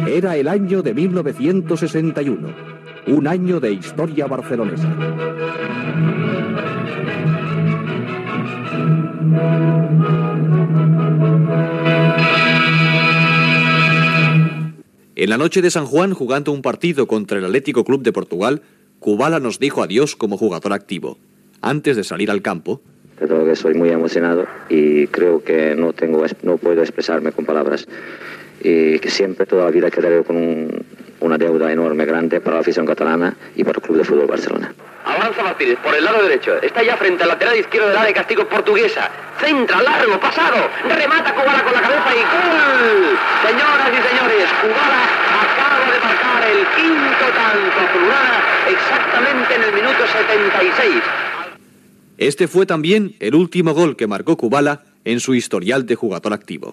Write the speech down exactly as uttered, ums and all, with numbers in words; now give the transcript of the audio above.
Era el año de mil novecientos sesenta y uno, un año de historia barcelonesa. En la noche de San Juan, jugando un partido contra el Atlético Club de Portugal, Kubala nos dijo adiós como jugador activo. Antes de salir al campo, creo que soy muy emocionado y creo que no tengo, no puedo expresarme con palabras. Y que siempre, toda la vida, quedaré con un, una deuda enorme, grande para la afición catalana y para el Club de Fútbol Barcelona. Avanza Martínez por el lado derecho. Está ya frente al lateral izquierdo del área de castigo portuguesa. Centra, largo, pasado. Remata Kubala con la cabeza y ¡gol! Señoras y señores, Kubala acaba de marcar el quinto tanto a Fulurana exactamente en el minuto setenta y seis. Este fue también el último gol que marcó Kubala en su historial de jugador activo.